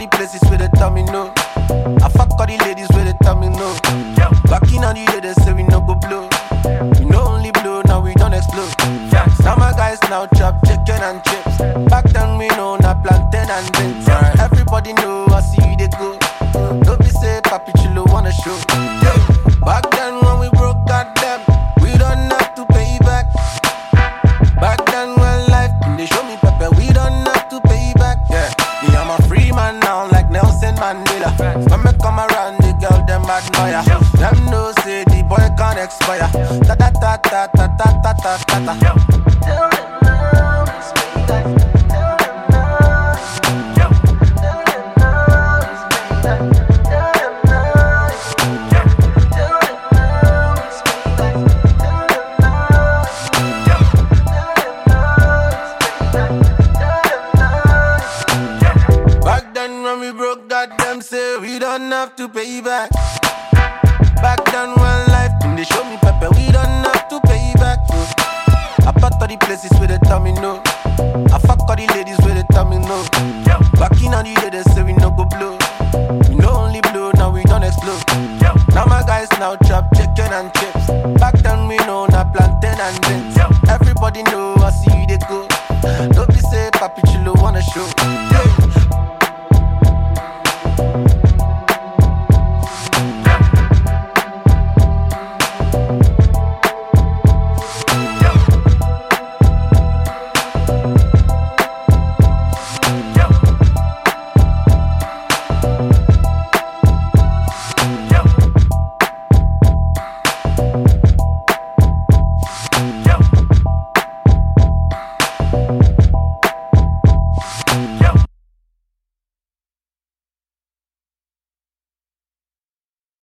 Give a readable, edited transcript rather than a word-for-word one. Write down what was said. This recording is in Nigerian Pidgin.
the places where they tell me no. I fuck all the ladies where they tell me no. Back in on the day they say we no go blow. We no only blow, now we don't explode. Now my guys now chop chicken and chips. Back then we know not plantain and drinks. Everybody know I see you they go. Don't be say Papi Chulo wanna show. Back then when we broke goddamn, we don't have to pay back. Back then when life they show me Pepe, we don't have to pay back. Yeah, me I'm a free man now like Nelson Mandela. When me come around the girl them admire. Them know say the boy can't expire. Ta ta ta ta ta ta ta ta ta. Tell them now it's payback. Tell them now it's payback. Tell them now it's payback. Tell them now it's payback. Tell them now it's payback. Tell them now it's payback. Tell them now it's payback. Tell them now it's payback. Back then when we broke, goddamn say we don't have to pay back. Back then when life they show me Pepe, we don't have to pay back. I part all the places where they tell me no. I fuck all the ladies where they tell me no. Back in on the day they